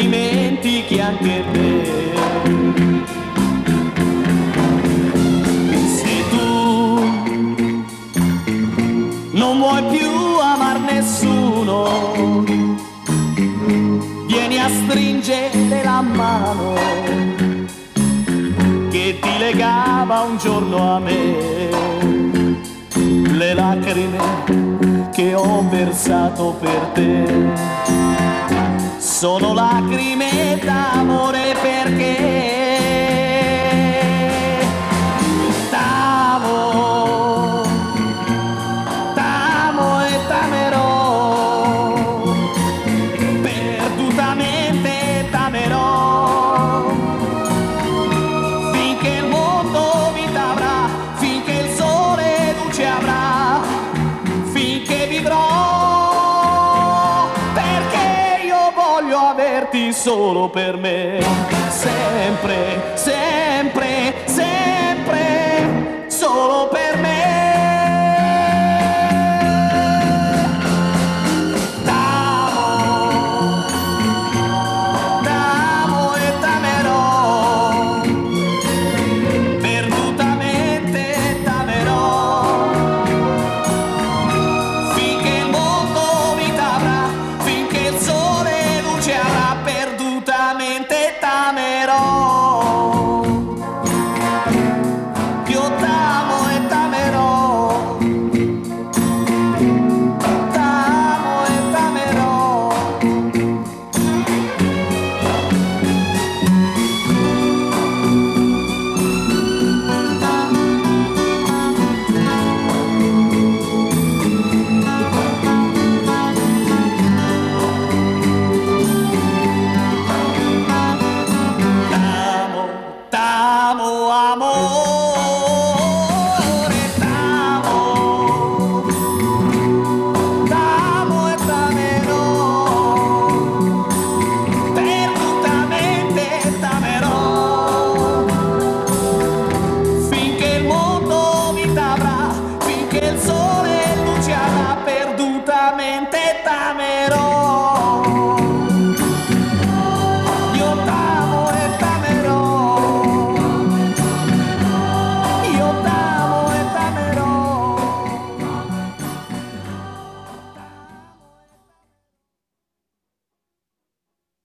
dimentichi anche te. Se tu non vuoi più amar nessuno, vieni a stringere la mano che ti legava un giorno a me. Le lacrime che ho versato per te sono lacrime d'amore, perché t'amo, t'amo e t'amerò, perdutamente t'amerò, finché il mondo vita avrà, finché il sole luce avrà, finché vivrò, perché io voglio averti solo per me, sempre, sempre.